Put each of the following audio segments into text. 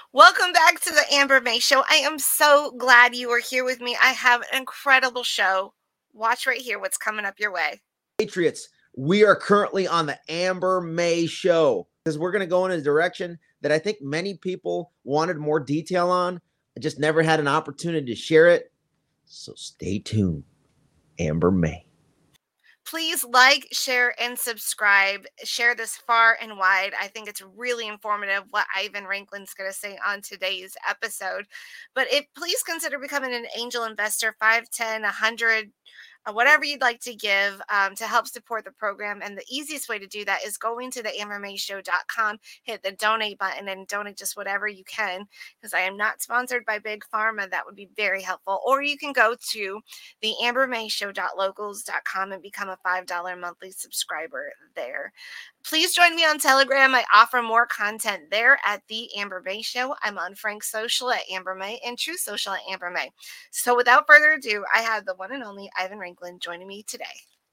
Welcome back to the Amber May Show. I am so glad you are here with me. I have an incredible show. Watch right here what's coming up your way. Patriots, we are currently on the Amber May Show because we're going to go in a direction that I think many people wanted more detail on. I just never had an opportunity to share it. So stay tuned. Amber May. Please like, share, and subscribe. Share this far and wide. I think it's really informative what Ivan Ranklin's going to say on today's episode. But please consider becoming an angel investor, 5, 10, 100, whatever you'd like to give to help support the program. And the easiest way to do that is going to the ambermayshow.com, hit the donate button, and donate just whatever you can, because I am not sponsored by Big Pharma. That would be very helpful. Or you can go to the ambermayshow.locals.com and become a $5 monthly subscriber there. Please join me on Telegram. I offer more content there at The Amber May Show. I'm on Frank Social at Amber May and True Social at Amber May. So without further ado, I have the one and only Ivan Ranklin joining me today.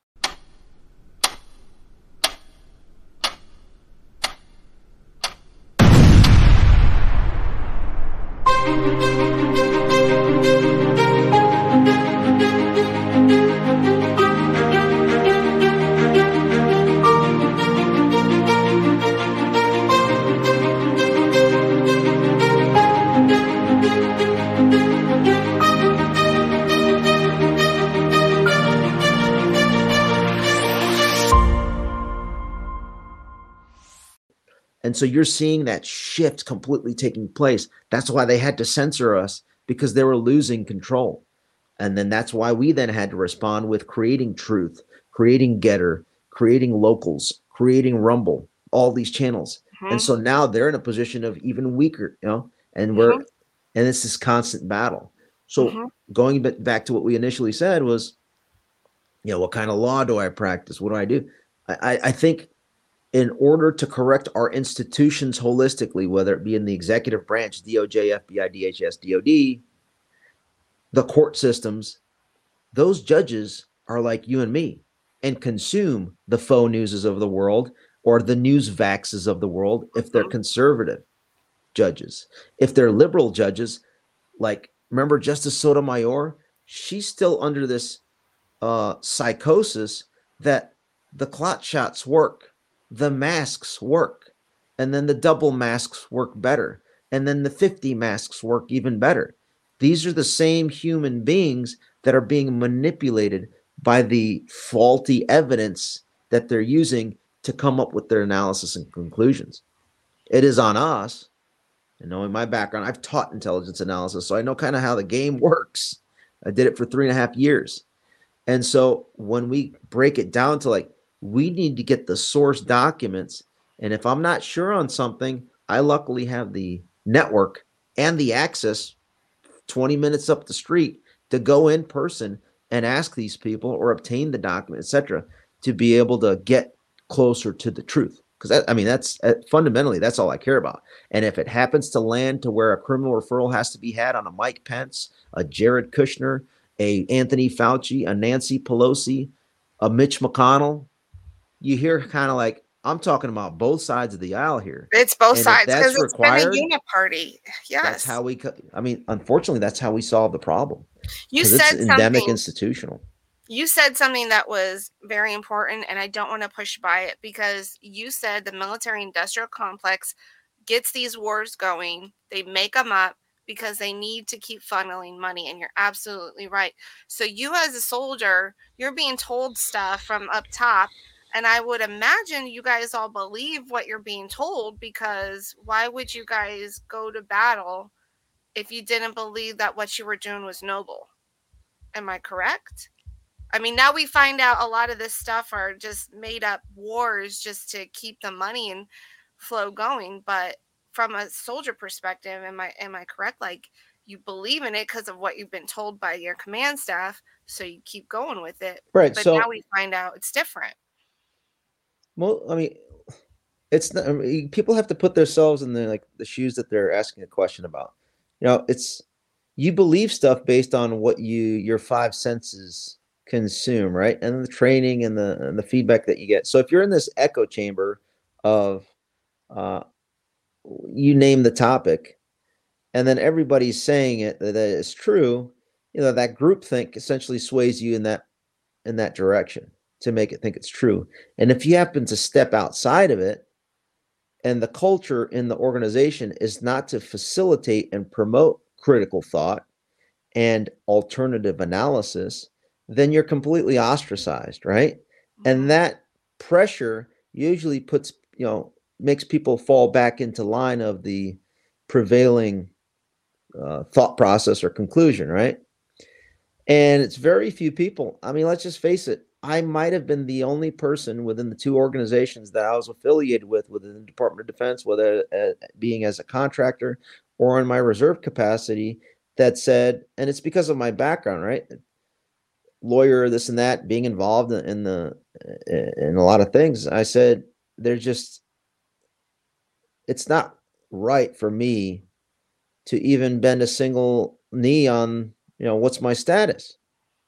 And so you're seeing that shift completely taking place. That's why they had to censor us, because they were losing control. And then that's why we then had to respond with creating Truth, creating Getter, creating Locals, creating Rumble, all these channels. Mm-hmm. And so now they're in a position of even weaker, and and it's this constant battle. So going back to what we initially said was, what kind of law do I practice? What do I do? I think in order to correct our institutions holistically, whether it be in the executive branch, DOJ, FBI, DHS, DOD, the court systems, those judges are like you and me and consume the faux newses of the world or the news vaxes of the world if they're conservative judges. If they're liberal judges, like, remember Justice Sotomayor? She's still under this psychosis that the clot shots work, the masks work, and then the double masks work better, and then the 50 masks work even better. These are the same human beings that are being manipulated by the faulty evidence that they're using to come up with their analysis and conclusions. It is on us. And knowing my background, I've taught intelligence analysis, so I know kind of how the game works. I did it for 3.5 years. And so when we break it down to we need to get the source documents. And if I'm not sure on something, I luckily have the network and the access 20 minutes up the street to go in person and ask these people or obtain the document, etc., to be able to get closer to the truth. Because that's fundamentally, that's all I care about. And if it happens to land to where a criminal referral has to be had on a Mike Pence, a Jared Kushner, a Anthony Fauci, a Nancy Pelosi, a Mitch McConnell, you hear kind of I'm talking about both sides of the aisle here. It's both sides because it's been a uniparty. Yes. That's how unfortunately, that's how we solve the problem. You said it's endemic institutional. You said something that was very important, and I don't want to push by it, because you said the military-industrial complex gets these wars going. They make them up because they need to keep funneling money, and you're absolutely right. So you as a soldier, you're being told stuff from up top, and I would imagine you guys all believe what you're being told, because why would you guys go to battle if you didn't believe that what you were doing was noble? Am I correct? I mean, now we find out a lot of this stuff are just made up wars just to keep the money and flow going. But from a soldier perspective, am I correct? You believe in it because of what you've been told by your command staff, so you keep going with it. Right. But now we find out it's different. Well, it's not, people have to put themselves in the shoes that they're asking a question about. It's, you believe stuff based on what your five senses consume, right? And the training and the feedback that you get. So if you're in this echo chamber of you name the topic, and then everybody's saying it that it's true, that groupthink essentially sways you in that direction to make it think it's true. And if you happen to step outside of it, and the culture in the organization is not to facilitate and promote critical thought and alternative analysis, then you're completely ostracized, right? And that pressure usually puts, makes people fall back into line of the prevailing thought process or conclusion, right? And it's very few people. I mean, let's just face it. I might have been the only person within the two organizations that I was affiliated with within the Department of Defense, whether being as a contractor or in my reserve capacity, that said, and it's because of my background, right? Lawyer, this and that, being involved in a lot of things. I said, it's not right for me to even bend a single knee on, what's my status.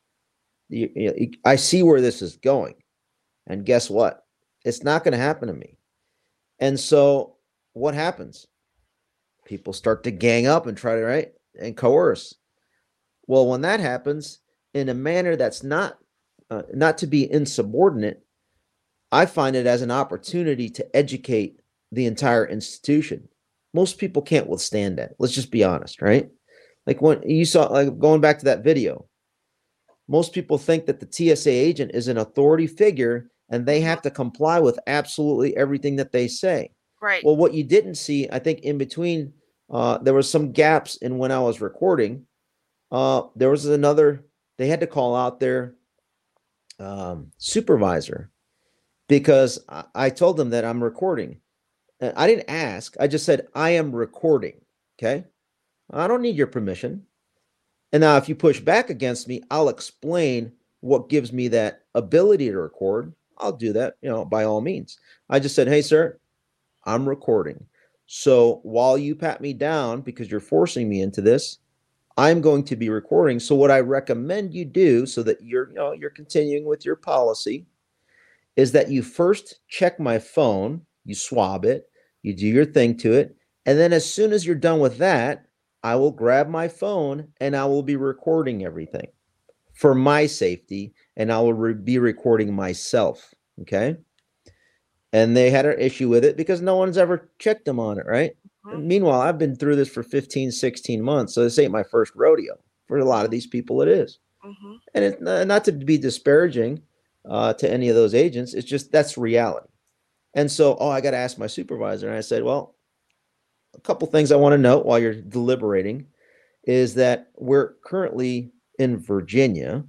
I see where this is going, and guess what? It's not going to happen to me. And so what happens? People start to gang up and try to, right, and coerce. Well, when that happens in a manner that's not to be insubordinate, I find it as an opportunity to educate the entire institution. Most people can't withstand that. Let's just be honest, right? Like when you saw, like going back to that video, most people think that the TSA agent is an authority figure and they have to comply with absolutely everything that they say. Right. Well, what you didn't see, I think, in between, there was some gaps in when I was recording. There was they had to call out their supervisor because I told them that I'm recording. And I didn't ask. I just said, I am recording. Okay. I don't need your permission. And now if you push back against me, I'll explain what gives me that ability to record. I'll do that, by all means. I just said, hey, sir, I'm recording. So while you pat me down because you're forcing me into this, I'm going to be recording. So what I recommend you do so that you're continuing with your policy is that you first check my phone, you swab it, you do your thing to it. And then as soon as you're done with that, I will grab my phone and I will be recording everything for my safety, and I will be recording myself. Okay. And they had an issue with it because no one's ever checked them on it, right? Meanwhile, I've been through this for 15, 16 months. So this ain't my first rodeo. For a lot of these people, it is. And it's not to be disparaging to any of those agents. It's just that's reality. And so, I got to ask my supervisor. And I said, well, a couple things I want to note while you're deliberating is that we're currently in Virginia.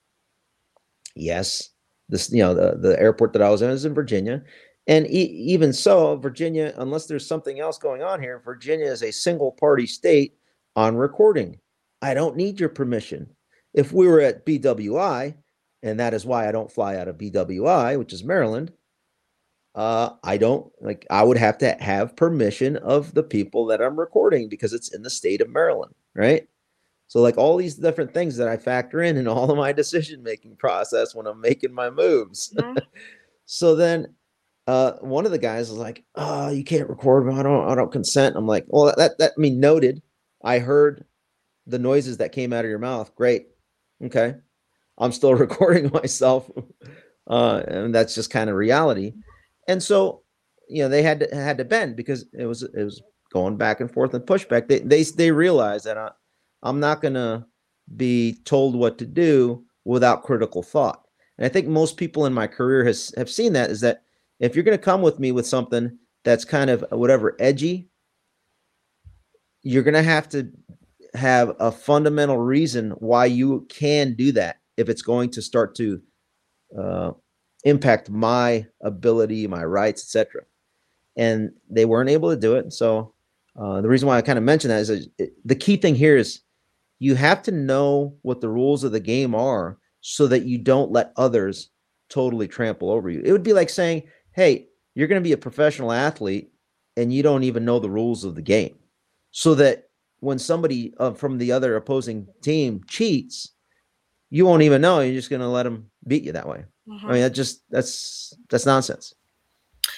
Yes, this, the airport that I was in is in Virginia. And even so, Virginia, unless there's something else going on here, Virginia is a single party state on recording. I don't need your permission. If we were at BWI, and that is why I don't fly out of BWI, which is Maryland, I would have to have permission of the people that I'm recording because it's in the state of Maryland, right? So like all these different things that I factor in all of my decision-making process when I'm making my moves. So then one of the guys was like, oh, you can't record. I don't consent. I'm like, well, that noted. I heard the noises that came out of your mouth. Great. Okay. I'm still recording myself. And that's just kind of reality. And so, they had to bend because it was going back and forth and pushback. They realized that I'm not going to be told what to do without critical thought. And I think most people in my career have seen that, is that if you're going to come with me with something that's kind of whatever edgy, you're going to have a fundamental reason why you can do that if it's going to start to impact my ability, my rights, etc. And they weren't able to do it. So the reason why I kind of mention that is the key thing here is you have to know what the rules of the game are so that you don't let others totally trample over you. It would be like saying, hey, you're going to be a professional athlete and you don't even know the rules of the game. So that when somebody from the other opposing team cheats, you won't even know. You're just going to let them beat you that way. I mean, that's nonsense.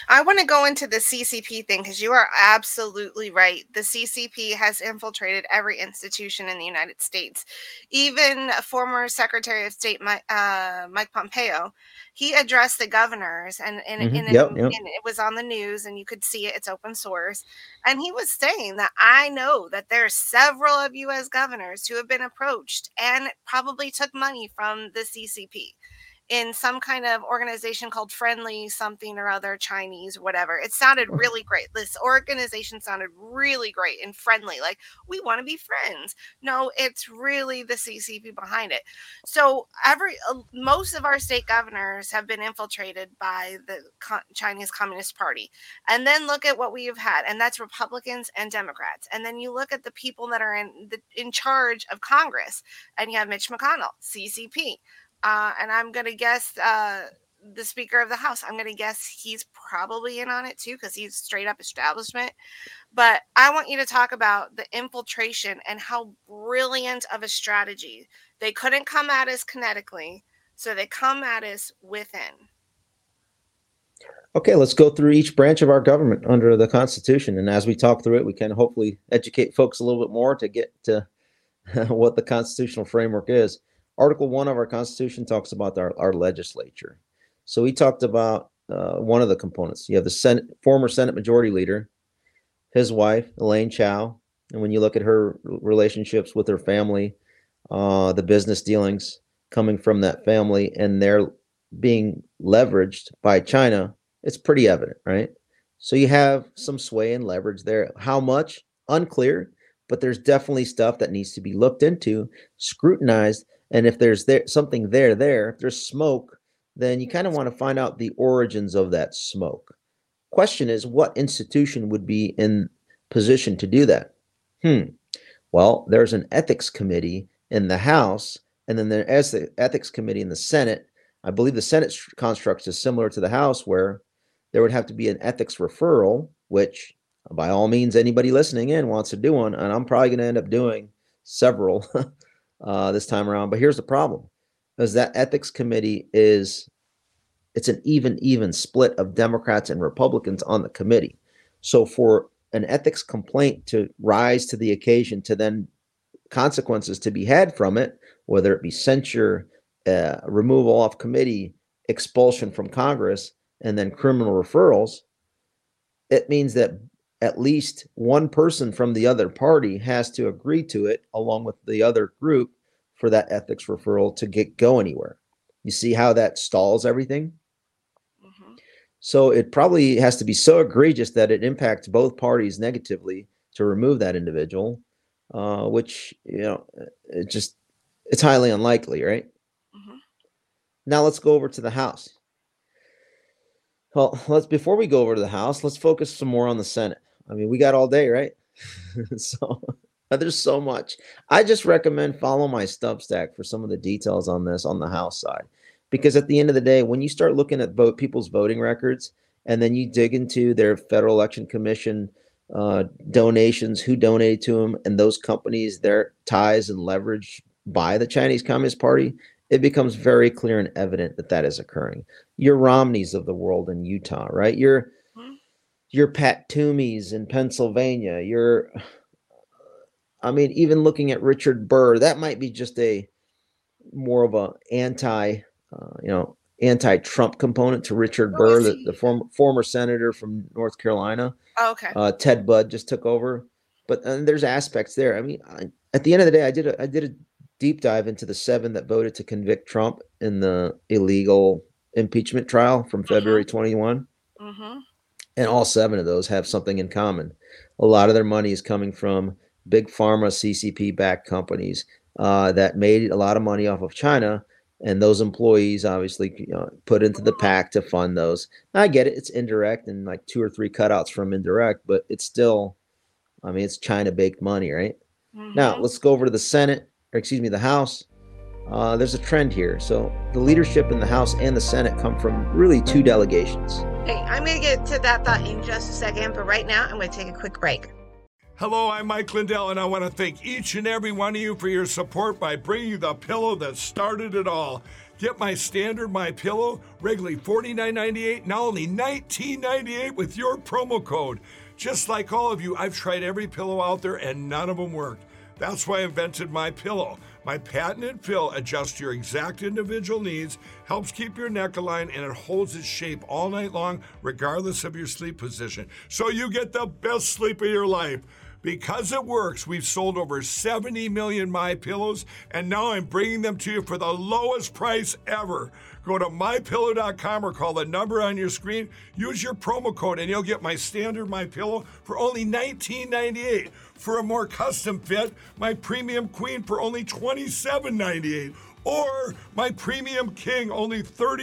I want to go into the CCP thing because you are absolutely right. The CCP has infiltrated every institution in the United States. Even former Secretary of State Mike Pompeo, he addressed the governors, Yep, yep. and it was on the news, and you could see it. It's open source, and he was saying that I know that there are several of you as governors who have been approached and probably took money from the CCP in some kind of organization called Friendly something or other, Chinese, whatever. It sounded really great. This organization sounded really great and friendly. Like, we want to be friends. No, it's really the CCP behind it. So most of our state governors have been infiltrated by the Chinese Communist Party. And then look at what we have had, and that's Republicans and Democrats. And then you look at the people that are in charge of Congress, and you have Mitch McConnell, CCP. And I'm going to guess the Speaker of the House. I'm going to guess he's probably in on it too because he's straight up establishment. But I want you to talk about the infiltration and how brilliant of a strategy. They couldn't come at us kinetically, so they come at us within. Okay, let's go through each branch of our government under the Constitution. And as we talk through it, we can hopefully educate folks a little bit more to get to what the constitutional framework is. Article 1 of our Constitution talks about our legislature. So we talked about one of the components. You have the former Senate Majority Leader, his wife, Elaine Chao. And when you look at her relationships with her family, the business dealings coming from that family, and they're being leveraged by China, it's pretty evident, right? So you have some sway and leverage there. How much? Unclear, but there's definitely stuff that needs to be looked into, scrutinized. And if there's something if there's smoke, then you kind of want to find out the origins of that smoke. Question is, what institution would be in position to do that? Well, there's an ethics committee in the House, and then there's the ethics committee in the Senate. I believe the Senate construct is similar to the House, where there would have to be an ethics referral, which by all means, anybody listening in wants to do one, and I'm probably going to end up doing several this time around. But here's the problem, is that ethics committee it's an even split of Democrats and Republicans on the committee. So for an ethics complaint to rise to the occasion, to then consequences to be had from it, whether it be censure, removal off committee, expulsion from Congress, and then criminal referrals, it means that at least one person from the other party has to agree to it along with the other group for that ethics referral to go anywhere. You see how that stalls everything? Mm-hmm. So it probably has to be so egregious that it impacts both parties negatively to remove that individual, which, it's highly unlikely, right? Mm-hmm. Now let's go over to the House. Well, before we go over to the House, let's focus some more on the Senate. I mean, we got all day, right? So there's so much. I just recommend follow my Substack for some of the details on this on the House side, because at the end of the day, when you start looking at people's voting records, and then you dig into their Federal Election Commission donations, who donated to them, and those companies, their ties and leverage by the Chinese Communist Party, it becomes very clear and evident that that is occurring. Your Romneys of the world in Utah, right? Your Pat Toomeys in Pennsylvania. Even looking at Richard Burr, that might be just more of a anti-Trump component to Richard Burr, the former senator from North Carolina. Oh, okay. Ted Budd just took over, but there's aspects there. I mean, at the end of the day, I did a deep dive into the 7 that voted to convict Trump in the illegal impeachment trial from February 21. Mm-hmm. And all 7 of those have something in common. A lot of their money is coming from big pharma, CCP-backed companies that made a lot of money off of China, and those employees obviously put into the PAC to fund those. Now, I get it; it's indirect and like 2 or 3 cutouts from indirect, but it's still, it's China-baked money, right? Mm-hmm. Now, let's go over to the House. There's a trend here. So the leadership in the House and the Senate come from really 2 delegations. Hey, I'm going to get to that thought in just a second, but right now I'm going to take a quick break. Hello, I'm Mike Lindell, and I want to thank each and every one of you for your support by bringing the pillow that started it all. Get my standard My Pillow, regularly $49.98, now only $19.98 with your promo code. Just like all of you, I've tried every pillow out there and none of them worked. That's why I invented My Pillow. My patented pill adjusts to your exact individual needs, helps keep your neck aligned, and it holds its shape all night long, regardless of your sleep position. So you get the best sleep of your life. Because it works, we've sold over 70 million My Pillows, and now I'm bringing them to you for the lowest price ever. Go to MyPillow.com or call the number on your screen. Use your promo code, and you'll get my standard My Pillow for only $19.98. For a more custom fit, my Premium Queen for only $27.98. Or my Premium King, only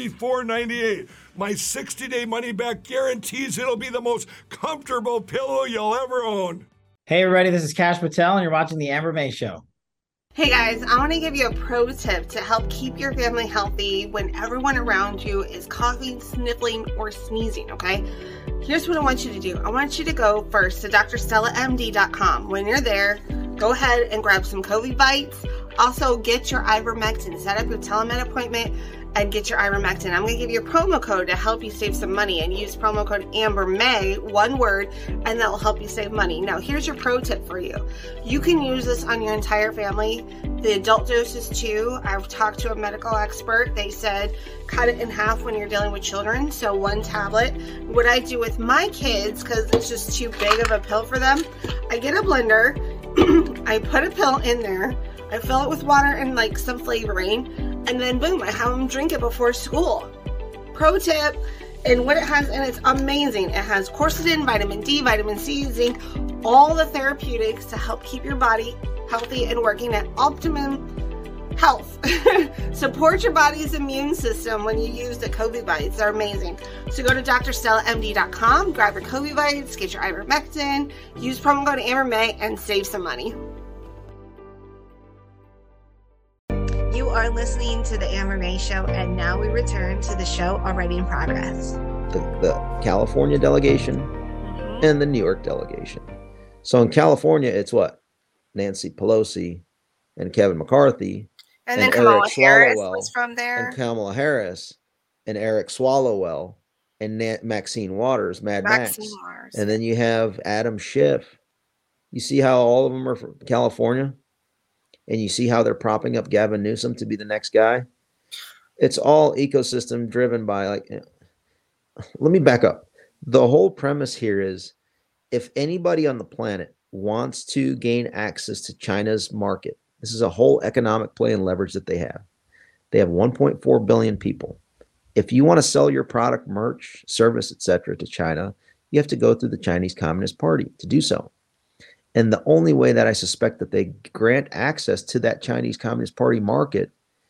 $34.98. My 60-day money-back guarantees it'll be the most comfortable pillow you'll ever own. Hey everybody, this is Kash Patel and you're watching The Amber May Show. Hey guys, I want to give you a pro tip to help keep your family healthy when everyone around you is coughing, sniffling, or sneezing, okay? Here's what I want you to do. I want you to go first to drstellamd.com. When you're there, go ahead and grab some COVID bites. Also, get your ivermectin. Set up your telemed appointment and get your ivermectin. I'm going to give you a promo code to help you save some money, and use promo code AmberMay, one word, and that will help you save money. Now, here's your pro tip for you. You can use this on your entire family. The adult doses too. I've talked to a medical expert. They said cut it in half when you're dealing with children, so 1 tablet. What I do with my kids, because it's just too big of a pill for them, I get a blender, I put a pill in there, I fill it with water and like some flavoring, and then boom, I have them drink it before school. Pro tip, and what it has, and it's amazing. It has quercetin, vitamin D, vitamin C, zinc, all the therapeutics to help keep your body healthy and working at optimum health. Support your body's immune system when you use the COVID bites. They're amazing. So go to drstellamd.com, grab your COVID bites, get your ivermectin, use promo code AmberMay, and save some money. You are listening to the Amber May Show, and now we return to the show already in progress. The California delegation and the New York delegation. So in California, it's what? Nancy Pelosi and Kevin McCarthy. And then Kamala Harris was from there. And Kamala Harris and Eric Swalwell and Maxine Waters, Max. And then you have Adam Schiff. You see how all of them are from California? And you see how they're propping up Gavin Newsom to be the next guy? It's all ecosystem driven by, like, let me back up. The whole premise here is if anybody on the planet wants to gain access to China's market, this is a whole economic play and leverage that they have. They have 1.4 billion people. If you want to sell your product, merch, service, etc. to China, you have to go through the Chinese Communist Party to do so. And the only way that I suspect that they grant access to that Chinese Communist Party market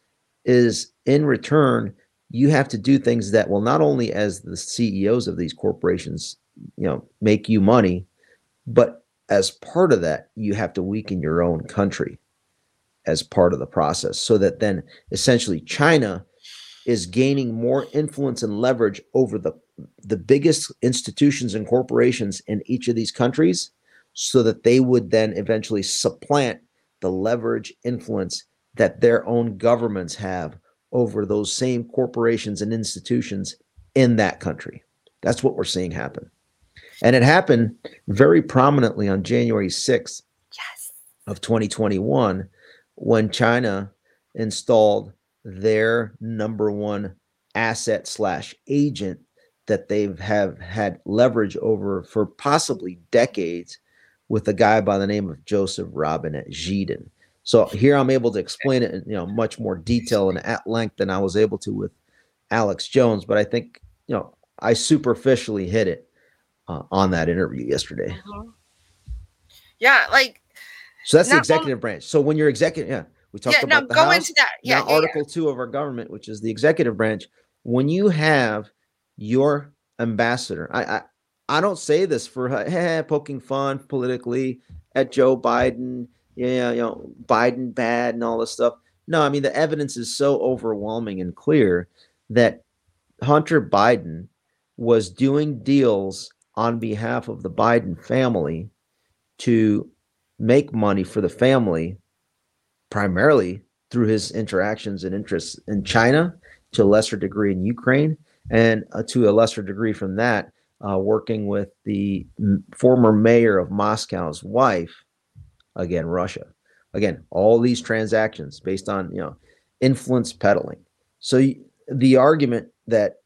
is in return, you have to do things that will not only as the CEOs of these corporations, make you money, but as part of that, you have to weaken your own country as part of the process, so that then essentially China is gaining more influence and leverage over the biggest institutions and corporations in each of these countries, so that they would then eventually supplant the leverage influence that their own governments have over those same corporations and institutions in that country. That's what we're seeing happen. And it happened very prominently on January 6th of 2021, when China installed their number one asset / agent that they've had leverage over for possibly decades, with a guy by the name of Joseph Robinette Biden. So here I'm able to explain it in much more detail and at length than I was able to with Alex Jones. But I think I superficially hit it on that interview yesterday. Yeah, so that's the executive branch. So when you're executive, we talked about the House. Into that. Yeah, Article 2 of our government, which is the executive branch. When you have your ambassador, I don't say this for poking fun politically at Joe Biden, Biden bad and all this stuff. No, I mean, the evidence is so overwhelming and clear that Hunter Biden was doing deals on behalf of the Biden family to make money for the family, primarily through his interactions and interests in China to a lesser degree in Ukraine, and to a lesser degree from that, working with the former mayor of Moscow's wife, again, Russia. Again, all these transactions based on, influence peddling. So the argument that,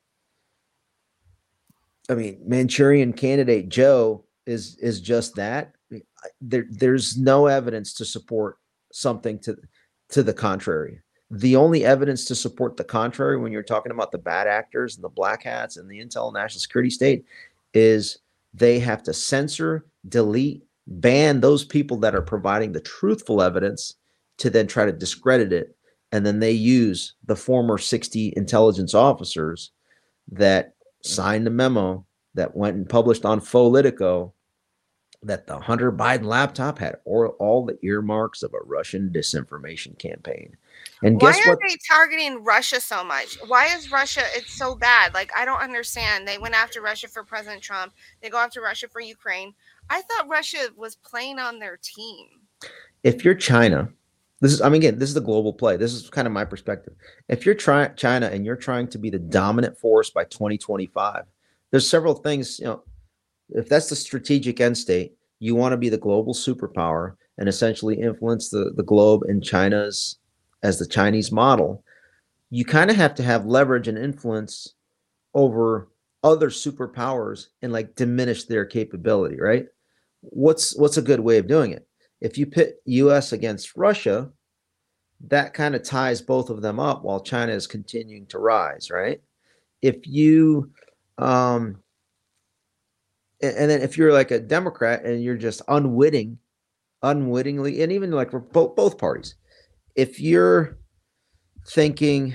Manchurian Candidate Joe is just that. There's no evidence to support something to the contrary. The only evidence to support the contrary, when you're talking about the bad actors and the black hats and the intel national security state, is they have to censor, delete, ban those people that are providing the truthful evidence to then try to discredit it. And then they use the former 60 intelligence officers that signed the memo that went and published on Politico that the Hunter Biden laptop had all the earmarks of a Russian disinformation campaign. And why guess are what? they targeting Russia so much? Why is Russia, it's so bad? Like, I don't understand. They went after Russia for President Trump. They go after Russia for Ukraine. I thought Russia was playing on their team. If you're China, this is the global play. This is kind of my perspective. If you're China and you're trying to be the dominant force by 2025, there's several things, if that's the strategic end state, you want to be the global superpower and essentially influence the globe in China's, as the Chinese model. You kind of have to have leverage and influence over other superpowers and like diminish their capability, right? What's a good way of doing it? If you pit US against Russia, that kind of ties both of them up while China is continuing to rise, right? If you and then if you're like a Democrat and you're just unwittingly, and even like for both parties, if you're thinking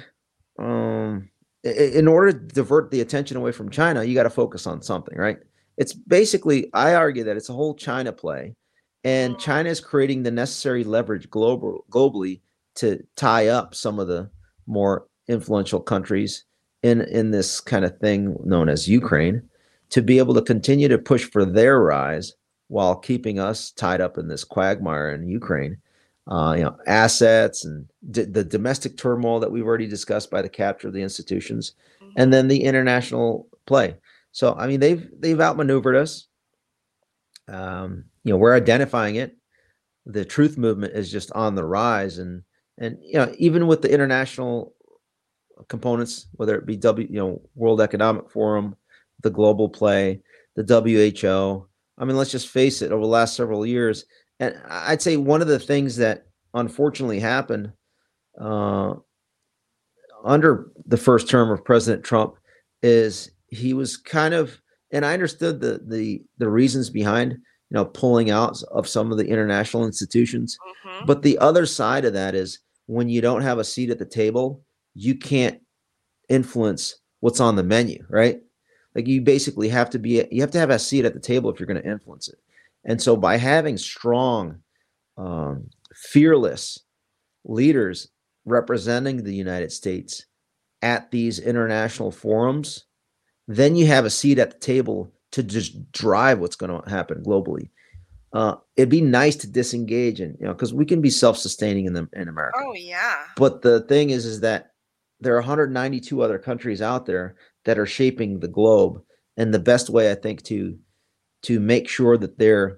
in order to divert the attention away from China, you got to focus on something, right? It's basically, I argue that it's a whole China play, and China is creating the necessary leverage globally to tie up some of the more influential countries in this kind of thing known as Ukraine, to be able to continue to push for their rise while keeping us tied up in this quagmire in Ukraine. Assets and the domestic turmoil that we've already discussed by the capture of the institutions, and then the international play. So, they've outmaneuvered us. We're identifying it. The truth movement is just on the rise, and even with the international components, whether it be World Economic Forum, the global play, the WHO. Let's just face it, over the last several years, and I'd say one of the things that unfortunately happened under the first term of President Trump is he was kind of, and I understood the reasons behind, pulling out of some of the international institutions. But the other side of that is when you don't have a seat at the table, you can't influence what's on the menu, right? Like you basically have to have a seat at the table if you're going to influence it. And so by having strong, fearless leaders representing the United States at these international forums, then you have a seat at the table to just drive what's going to happen globally. It'd be nice to disengage and, because we can be self-sustaining in America. Oh, yeah. But the thing is that there are 192 other countries out there that are shaping the globe. And the best way, I think, to make sure that they're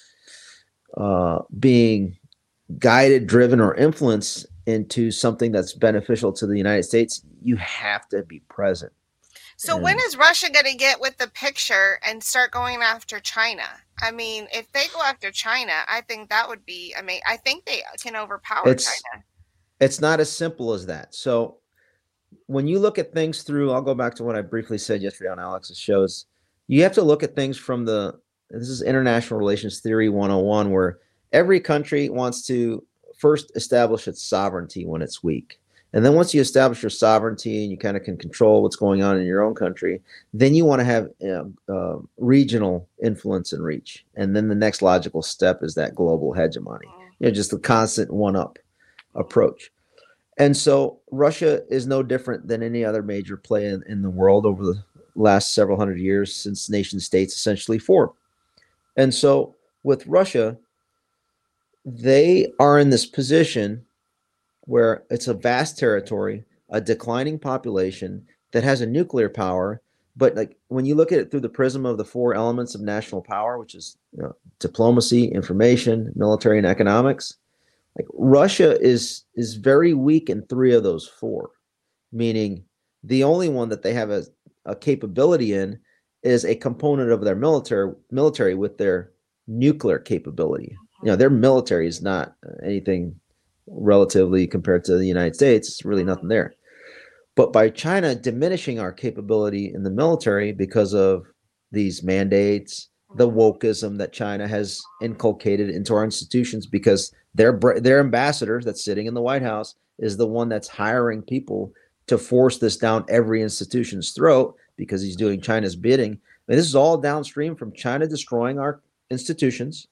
being guided, driven, or influenced into something that's beneficial to the United States, you have to be present. So when is Russia going to get with the picture and start going after China? If they go after China, I think that would be, I think they can overpower China. It's not as simple as that. So when you look at things through, I'll go back to what I briefly said yesterday on Alex's shows. You have to look at things from this is International Relations Theory 101, where every country wants to first establish its sovereignty when it's weak. And then once you establish your sovereignty and you kind of can control what's going on in your own country, then you want to have regional influence and reach. And then the next logical step is that global hegemony, just the constant one-up approach. And so Russia is no different than any other major play in the world over the last several hundred years since nation states essentially formed. And so with Russia, they are in this position where it's a vast territory, a declining population that has a nuclear power. But like when you look at it through the prism of the four elements of national power, which is diplomacy, information, military, and economics, like Russia is very weak in three of those four, meaning the only one that they have a capability in is a component of their military with their nuclear capability. Their military is not anything relatively compared to the United States. It's really nothing there. But by China diminishing our capability in the military because of these mandates, the wokeism that China has inculcated into our institutions, because their ambassador that's sitting in the White House is the one that's hiring people to force this down every institution's throat because he's doing China's bidding. And this is all downstream from China destroying our institutions.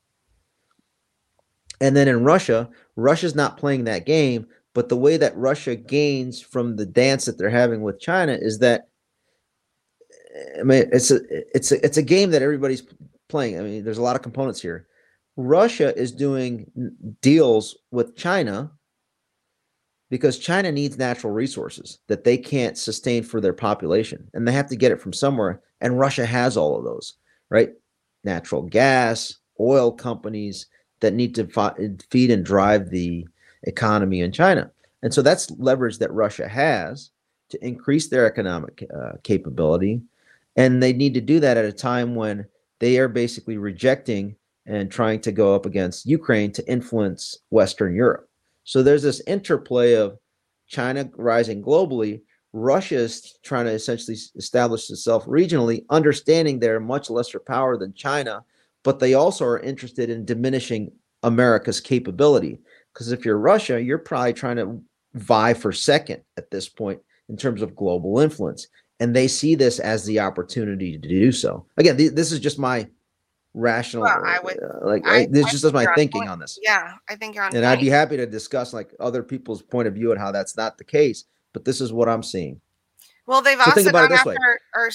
And then in Russia, Russia's not playing that game, but the way that Russia gains from the dance that they're having with China is that, I mean, it's a game that everybody's playing. I mean, there's a lot of components here. Russia is doing deals with China because China needs natural resources that they can't sustain for their population, and they have to get it from somewhere. And Russia has all of those, right? Natural gas, oil companies that need to feed and drive the economy in China. And so that's leverage that Russia has to increase their economic capability. And they need to do that at a time when they are basically rejecting and trying to go up against Ukraine to influence Western Europe. So there's this interplay of China rising globally. Russia is trying to essentially establish itself regionally, understanding they're much lesser power than China, but they also are interested in diminishing America's capability. Because if you're Russia, you're probably trying to vie for second at this point in terms of global influence. And they see this as the opportunity to do so. Again, this is just my rational, this just is my thinking on this. Yeah, I think you're on And I'd be happy to discuss like other people's point of view and how that's not the case, but this is what I'm seeing. Well, they've also think about it this way. Our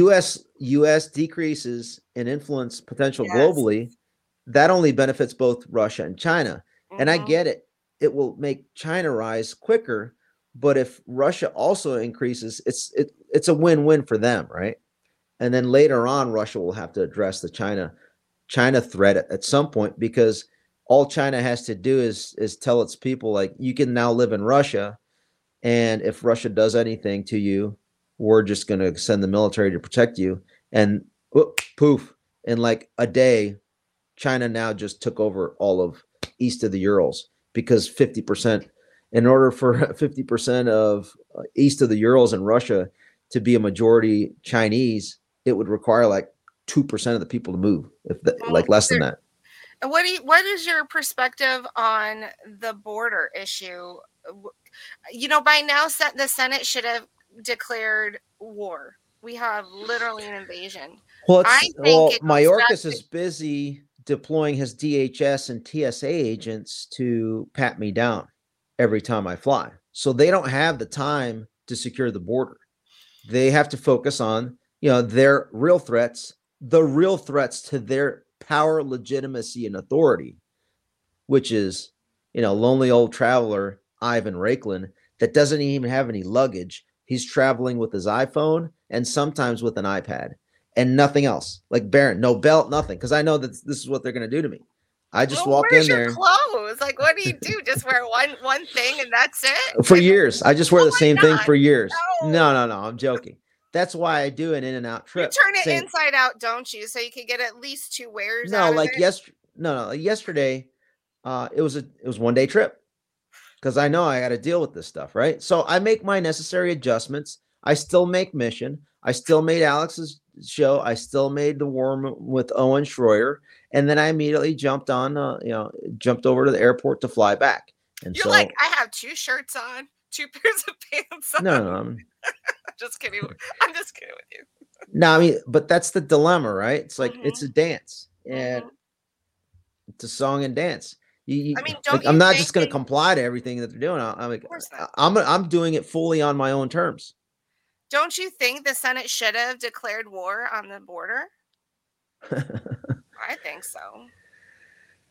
U.S. decreases in influence potential globally. That only benefits both Russia and China. And I get it. It will make China rise quicker. But if Russia also increases, it's a win-win for them, right? And then later on, Russia will have to address the China threat at some point, because all China has to do is tell its people, like, you can now live in Russia, and if Russia does anything to you, we're just going to send the military to protect you. And poof, in like a day, China now just took over all of east of the Urals, because 50%, in order for 50% of east of the Urals in Russia to be a majority Chinese, it would require like 2% of the people to move, like less than that. What is your perspective on the border issue? By now the Senate should have declared war. We have literally an invasion. Well, Mayorkas is busy deploying his DHS and TSA agents to pat me down every time I fly. So they don't have the time to secure the border. They have to focus on, their real threats, the real threats to their power, legitimacy, and authority, which is, lonely old traveler Ivan Raiklin that doesn't even have any luggage. He's traveling with his iPhone and sometimes with an iPad and nothing else. Like Barron, no belt, nothing. Because I know that this is what they're going to do to me. I just walk in there. Where's your clothes? Like, what do you do? Just wear one thing and that's it? For years. I just wear the same thing for years. No. I'm joking. That's why I do an in and out trip. You turn it inside out, don't you? So you can get at least 2 wears. No, like yesterday, it was 1 day trip, because I know I got to deal with this stuff, right? So I make my necessary adjustments. I still make Mission. I still made Alex's show. I still made The War with Owen Schroyer. And then I immediately jumped over to the airport to fly back. And you're like, I have 2 shirts on, 2 pairs of pants on. No. I'm just kidding. I'm just kidding with you. No, I mean, but that's the dilemma, right? It's like, it's a dance, and it's a song and dance. I'm not just going to comply to everything that they're doing. I'm doing it fully on my own terms. Don't you think the Senate should have declared war on the border? I think so.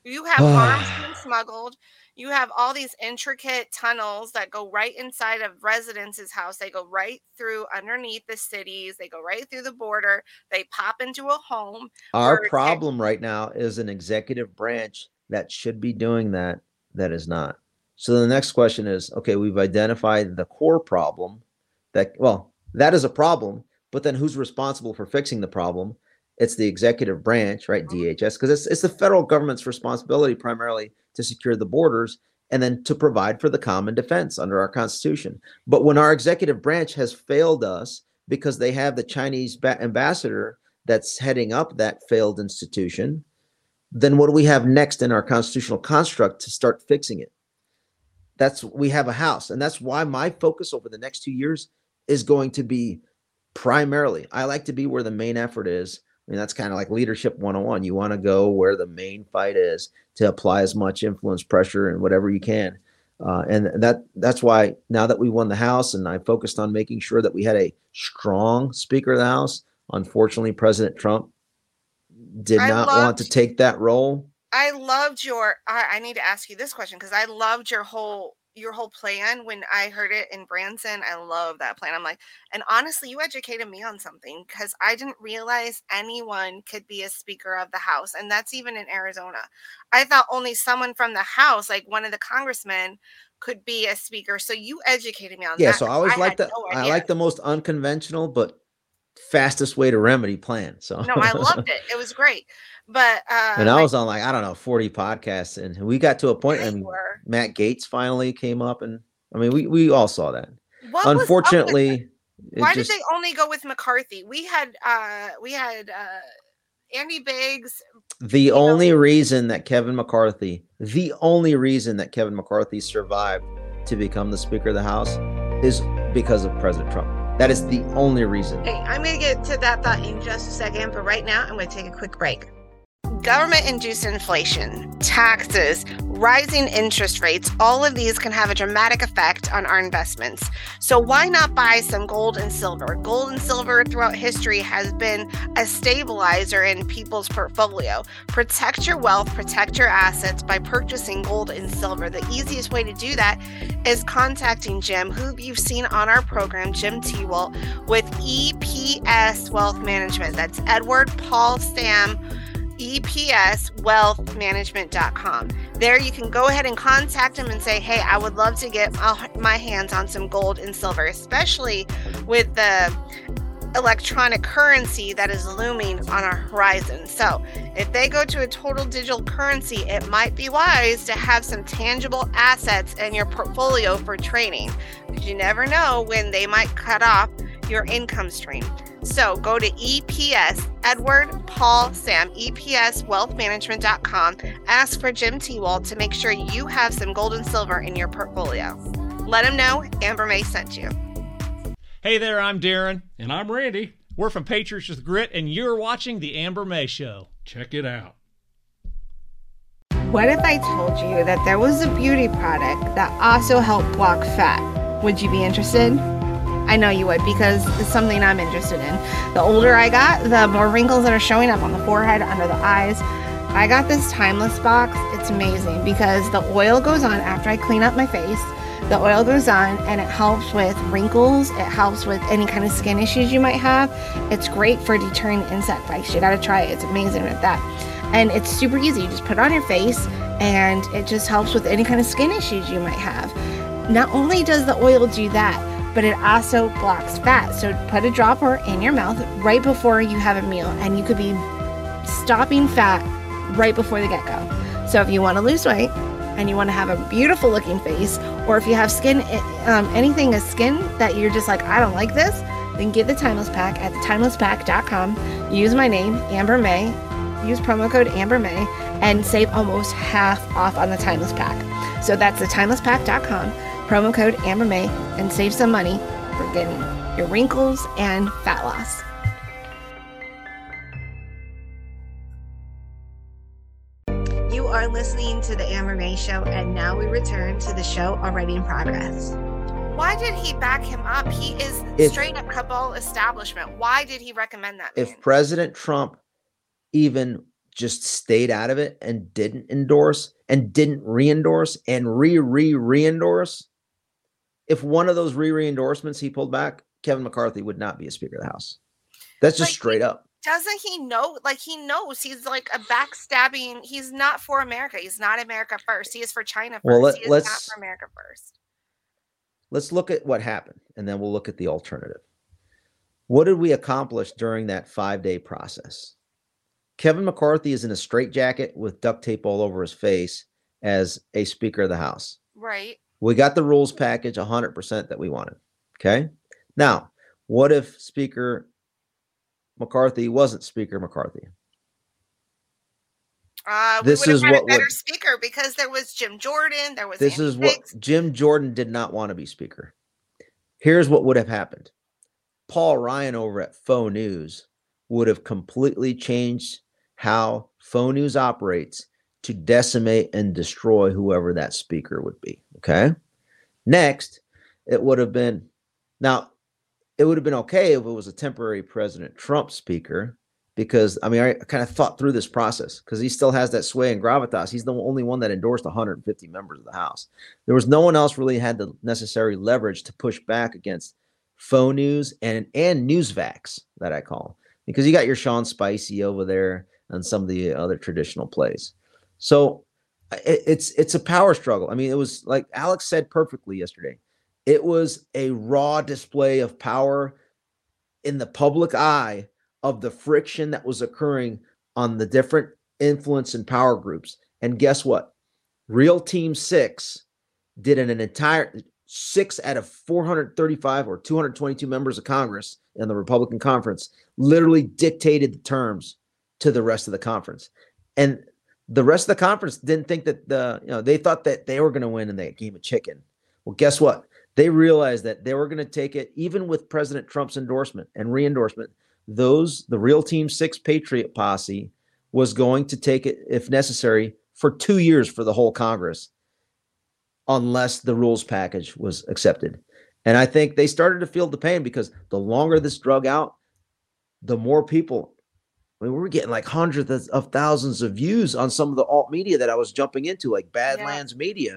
You have arms being smuggled. You have all these intricate tunnels that go right inside of residents' house. They go right through underneath the cities. They go right through the border. They pop into a home. Our problem right now is an executive branch that should be doing that is not. So the next question is, okay, we've identified the core problem that is a problem, but then who's responsible for fixing the problem? It's the executive branch, right? DHS, because it's the federal government's responsibility primarily to secure the borders and then to provide for the common defense under our Constitution. But when our executive branch has failed us because they have the Chinese ambassador that's heading up that failed institution, then what do we have next in our constitutional construct to start fixing it? We have a house. And that's why my focus over the next 2 years is going to be primarily, I like to be where the main effort is. I mean, that's kind of like leadership 101. You want to go where the main fight is to apply as much influence, pressure, and whatever you can. And that's why now that we won the House and I focused on making sure that we had a strong Speaker of the House, unfortunately, President Trump did not want to take that role. I loved I need to ask you this question because I loved your whole plan when I heard it in Branson. I love that plan. I'm like, and honestly, you educated me on something because I didn't realize anyone could be a Speaker of the House. And that's even in Arizona. I thought only someone from the House, like one of the congressmen, could be a speaker. So you educated me on that. Yeah, so I always like I like the most unconventional but fastest way to remedy plan. So no, I loved it. It was great. But and I was on 40 podcasts, and we got to a point and Matt Gaetz finally came up, and I mean we all saw that. Unfortunately, why did they only go with McCarthy? We had Andy Biggs. The only reason that Kevin McCarthy survived to become the Speaker of the House is because of President Trump. That is the only reason. Hey, I'm going to get to that thought in just a second, but right now I'm going to take a quick break. Government-induced inflation, taxes, rising interest rates, all of these can have a dramatic effect on our investments. So why not buy some gold and silver? Gold and silver throughout history has been a stabilizer in people's portfolio. Protect your wealth, protect your assets by purchasing gold and silver. The easiest way to do that is contacting Jim, who you've seen on our program, Jim Tewalt, with EPS Wealth Management. That's Edward Paul Sam, EPSwealthmanagement.com. There you can go ahead and contact him and say, hey, I would love to get my hands on some gold and silver, especially with the electronic currency that is looming on our horizon. So if they go to a total digital currency, it might be wise to have some tangible assets in your portfolio for trading, because you never know when they might cut off your income stream. So go to EPS, Edward Paul Sam, EPSwealthmanagement.com. Ask for Jim Tewalt to make sure you have some gold and silver in your portfolio. Let him know Amber May sent you. Hey there, I'm Darren. And I'm Randy. We're from Patriots with Grit, and you're watching The Amber May Show. Check it out. What if I told you that there was a beauty product that also helped block fat? Would you be interested? I know you would, because it's something I'm interested in. The older I got, the more wrinkles that are showing up on the forehead, under the eyes. I got this Timeless box. It's amazing because the oil goes on after I clean up my face. The oil goes on and it helps with wrinkles. It helps with any kind of skin issues you might have. It's great for deterring insect bites. You gotta try it. It's amazing with that. And it's super easy. You just put it on your face and it just helps with any kind of skin issues you might have. Not only does the oil do that, but it also blocks fat. So put a dropper in your mouth right before you have a meal, and you could be stopping fat right before the get-go. So if you want to lose weight and you want to have a beautiful looking face, or if you have skin, anything as skin that you're just like, I don't like this, then get the Timeless Pack at thetimelesspack.com. Use my name, Amber May. Use promo code Amber May and save almost half off on the Timeless Pack. So that's thetimelesspack.com. Promo code Amber May and save some money for getting your wrinkles and fat loss. You are listening to the Amber May Show, and now we return to the show already in progress. Why did he back him up? He is straight up cabal establishment. Why did he recommend that man? If President Trump even just stayed out of it and didn't endorse and didn't re-endorse and re-endorse, if one of those re-endorsements he pulled back, Kevin McCarthy would not be a Speaker of the House. That's just straight up. Doesn't he know? Like, he knows he's like a backstabbing. He's not for America. He's not America first. He is for China first. Well, he is not for America first. Let's look at what happened, and then we'll look at the alternative. What did we accomplish during that 5-day process? Kevin McCarthy is in a straitjacket with duct tape all over his face as a Speaker of the House. Right. We got the rules package 100% that we wanted. Okay. Now, what if Speaker McCarthy wasn't Speaker McCarthy? This is what better speaker, because there was Jim Jordan. There was this Andy is what Biggs. Jim Jordan did not want to be Speaker. Here's what would have happened. Paul Ryan over at Faux News would have completely changed how Faux News operates to decimate and destroy whoever that speaker would be. Okay. Next, it would have been okay if it was a temporary President Trump speaker, because I kind of thought through this process, because he still has that sway and gravitas. He's the only one that endorsed 150 members of the House. There was no one else really had the necessary leverage to push back against Faux News and Newsvax, that I call, because you got your Sean Spicy over there and some of the other traditional plays. So it's a power struggle. I mean, it was like Alex said perfectly yesterday. It was a raw display of power in the public eye of the friction that was occurring on the different influence and power groups. And guess what? Real Team 6 did an entire 6 out of 435 or 222 members of Congress in the Republican conference literally dictated the terms to the rest of the conference. And the rest of the conference didn't think that they thought that they were going to win in that game of chicken. Well, guess what? They realized that they were going to take it, even with President Trump's endorsement and re-endorsement. The Real Team 6 Patriot Posse was going to take it, if necessary, for 2 years for the whole Congress, unless the rules package was accepted. And I think they started to feel the pain, because the longer this drug out, the more people. I mean, we were getting like hundreds of thousands of views on some of the alt media that I was jumping into, like Badlands Media.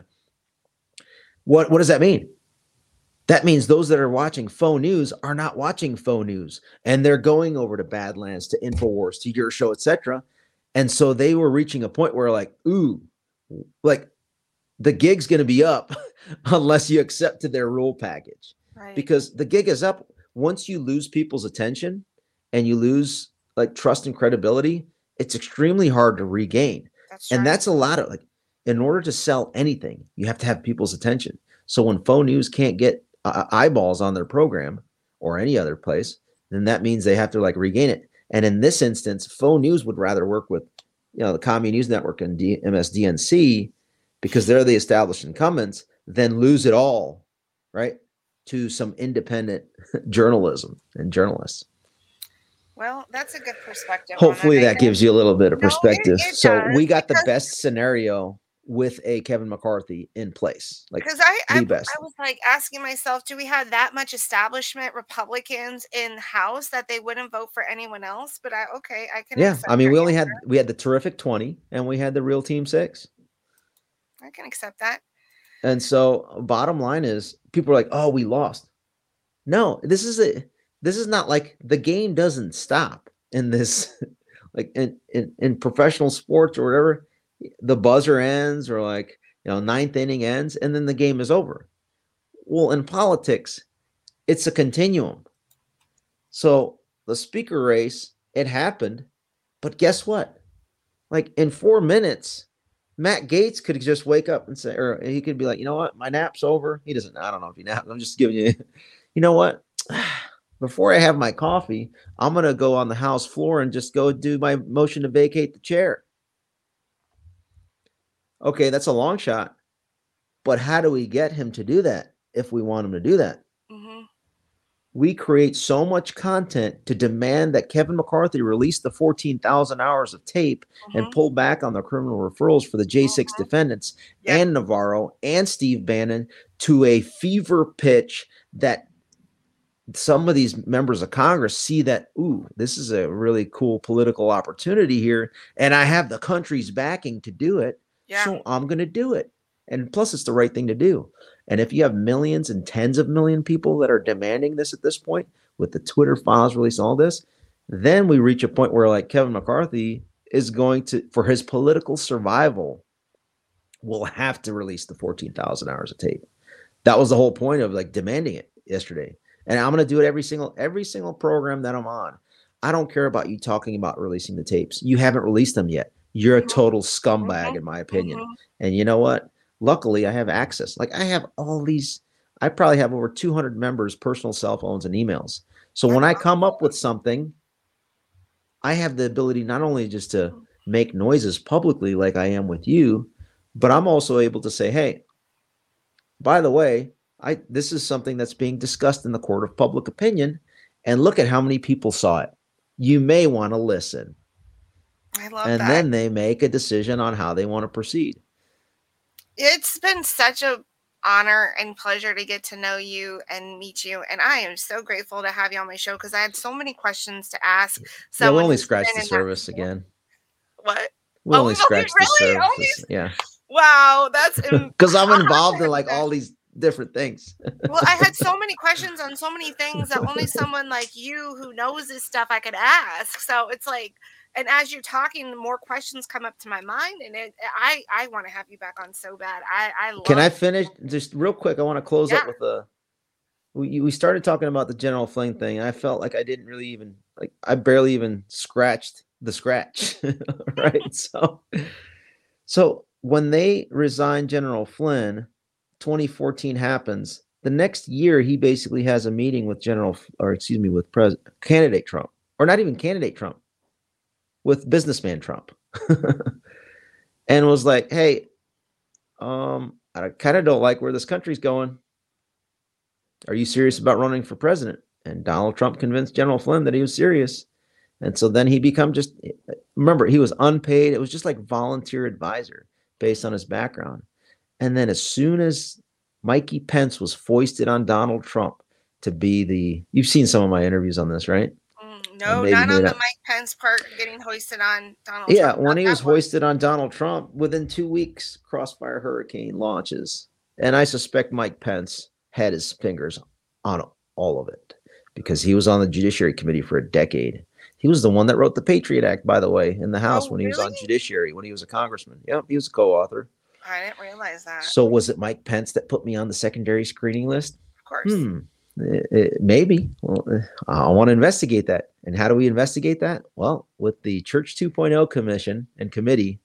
What does that mean? That means those that are watching Faux News are not watching Faux News, and they're going over to Badlands, to InfoWars, to your show, etc. And so they were reaching a point where, like, ooh, like the gig's going to be up unless you accept their rule package, right? Because the gig is up once you lose people's attention and you lose like trust and credibility. It's extremely hard to regain. That's a lot of, like, in order to sell anything, you have to have people's attention. So when Faux News can't get eyeballs on their program or any other place, then that means they have to like regain it. And in this instance, Faux News would rather work with, the Commie News Network and MSDNC, because they're the established incumbents, than lose it all, right, to some independent journalism and journalists. Well, that's a good perspective. Hopefully that gives you a little bit of perspective. So we got the best scenario with a Kevin McCarthy in place. Like, because I was like asking myself, do we have that much establishment Republicans in House that they wouldn't vote for anyone else? But I can. Yeah, I mean, we had the terrific 20, and we had the Real Team 6. I can accept that. And so, bottom line is, people are like, "Oh, we lost." No, this is not like the game doesn't stop in this, like in professional sports or whatever. The buzzer ends, or like, ninth inning ends, and then the game is over. Well, in politics, it's a continuum. So the speaker race, it happened, but guess what? Like in 4 minutes, Matt Gaetz could just wake up and say, or he could be like, you know what, my nap's over. He doesn't. I don't know if he naps. I'm just giving you. You know what? Before I have my coffee, I'm gonna go on the House floor and just go do my motion to vacate the chair. Okay, that's a long shot, but how do we get him to do that if we want him to do that? Mm-hmm. We create so much content to demand that Kevin McCarthy release the 14,000 hours of tape and pull back on the criminal referrals for the J6 defendants and Navarro and Steve Bannon to a fever pitch that some of these members of Congress see that, ooh, this is a really cool political opportunity here, and I have the country's backing to do it, so I'm going to do it. And plus, it's the right thing to do. And if you have millions and tens of million people that are demanding this at this point, with the Twitter files release, all this, then we reach a point where, like, Kevin McCarthy is going to, for his political survival, will have to release the 14,000 hours of tape. That was the whole point of like demanding it yesterday. And I'm going to do it every single program that I'm on. I don't care about you talking about releasing the tapes. You haven't released them yet. You're a total scumbag, in my opinion. And you know what? Luckily, I have access. Like, I have all these. I probably have over 200 members' personal cell phones and emails. So when I come up with something, I have the ability not only just to make noises publicly like I am with you, but I'm also able to say, hey, by the way, this is something that's being discussed in the court of public opinion, and look at how many people saw it. You may want to listen. I love and that. Then they make a decision on how they want to proceed. It's been such a honor and pleasure to get to know you and meet you, and I am so grateful to have you on my show because I had so many questions to ask. Yeah, we'll only scratch the surface again. What? We'll only scratch the surface. Yeah. Wow, that's because I'm involved in like all these different things. Well, I had so many questions on so many things that only someone like you who knows this stuff I could ask. So it's like, and as you're talking, more questions come up to my mind, and I want to have you back on so bad. I love. Can I finish just real quick? I want to close up with we started talking about the General Flynn thing. And I felt like I didn't really even I barely even scratched the scratch, right? So when they resigned General Flynn, 2014 happens. The next year, he basically has a meeting with with candidate Trump, or not even candidate Trump, with businessman Trump, and was like, "Hey, I kind of don't like where this country's going. Are you serious about running for president?" And Donald Trump convinced General Flynn that he was serious. And so then he remember, he was unpaid. It was just like volunteer advisor based on his background. And then as soon as Mikey Pence was foisted on Donald Trump to be you've seen some of my interviews on this, right? No, not on the Mike Pence part, getting hoisted on Donald Trump. Yeah, when he was hoisted on Donald Trump, within 2 weeks, Crossfire Hurricane launches. And I suspect Mike Pence had his fingers on all of it because he was on the Judiciary Committee for a decade. He was the one that wrote the Patriot Act, by the way, in the House when he was on Judiciary, when he was a congressman. Yep, he was a co-author. I didn't realize that. So was it Mike Pence that put me on the secondary screening list? Of course. Maybe. Well, I want to investigate that. And how do we investigate that? Well, with the Church 2.0 Commission and Committee.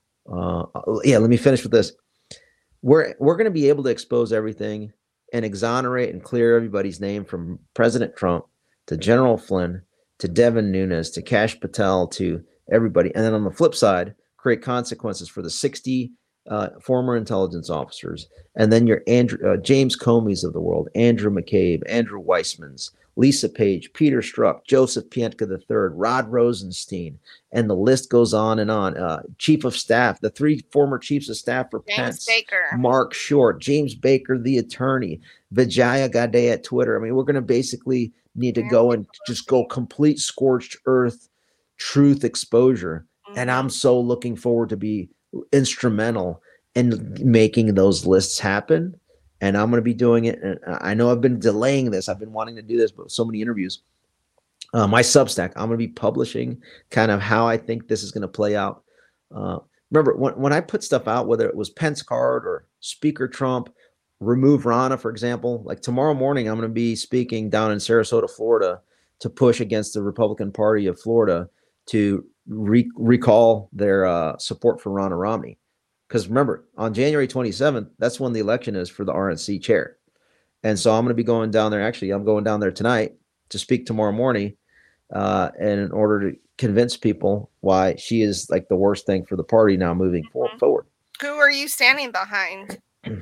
Let me finish with this. We're going to be able to expose everything and exonerate and clear everybody's name, from President Trump to General Flynn to Devin Nunes to Kash Patel to everybody. And then on the flip side, create consequences for the 60 former intelligence officers, and then your James Comey's of the world, Andrew McCabe, Andrew Weissman's, Lisa Page, Peter Strzok, Joseph Pientka III, Rod Rosenstein, and the list goes on and on. Chief of Staff, the 3 former chiefs of staff for Pence, Baker. Mark Short, James Baker, the attorney, Vijaya Gadde at Twitter. I mean, we're going to basically need to go and just go complete scorched earth truth exposure. Mm-hmm. And I'm so looking forward to be instrumental in making those lists happen, and I'm going to be doing it. And I know I've been delaying this. I've been wanting to do this, but so many interviews. My Substack, I'm going to be publishing kind of how I think this is going to play out. Remember, when I put stuff out, whether it was Pence card or Speaker Trump, remove Rana, for example, like tomorrow morning, I'm going to be speaking down in Sarasota, Florida, to push against the Republican Party of Florida to recall their support for Ronna Romney. Because remember, on January 27th, that's when the election is for the RNC chair. And so I'm going to be going down there. Actually, I'm going down there tonight to speak tomorrow morning, and in order to convince people why she is like the worst thing for the party now moving forward. Who are you standing behind?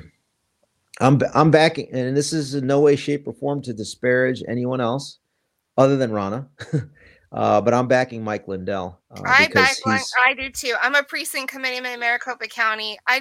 I'm backing, and this is in no way, shape, or form to disparage anyone else other than Ronna. But I'm backing Mike Lindell. I do too. I'm a precinct committeeman in Maricopa County. I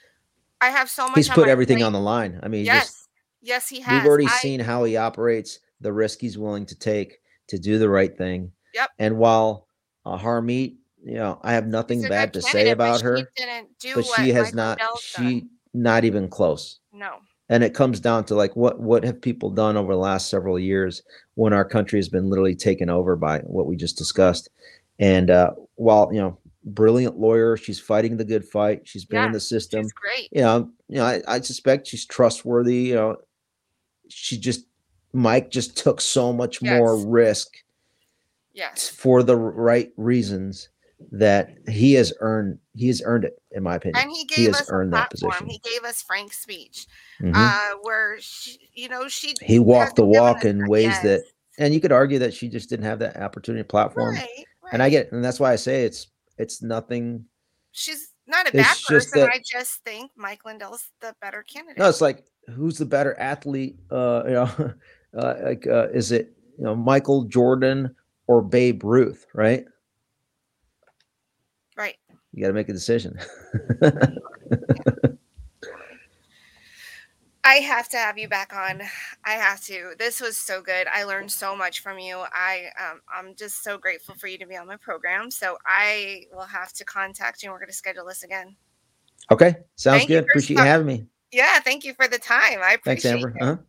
have so much. He's put everything on the line. I mean, yes, he has. We've already seen how he operates the risk he's willing to take to do the right thing. Yep. And while Harmeet, I have She's nothing a bad good to say candidate, but about she her, didn't do but what she has Mike not, Lindell's done. not even close. No. And it comes down to like, what have people done over the last several years when our country has been literally taken over by what we just discussed? And while, brilliant lawyer, she's fighting the good fight. She's been in the system. She's great. I suspect she's trustworthy. Mike just took so much more risk for the right reasons that he has earned it, in my opinion. And he gave us earned a that platform. position. He gave us Frank's speech, Mhm. where he walked the walk in ways yes. that, and you could argue that she just didn't have that opportunity platform. Right. And I get it, and that's why I say it's nothing. She's not a It's bad just person. that- I just think Mike Lindell's the better candidate. No, it's like, who's the better athlete? Is it Michael Jordan or Babe Ruth? Right. Right. You got to make a decision. I have to have you back on. I have to. This was so good. I learned so much from you. I'm just so grateful for you to be on my program. So I will have to contact you and we're going to schedule this again. Okay. Sounds Thank you good. for Appreciate you having me. Yeah. Thank you for the time. I appreciate Thanks, Amber. it.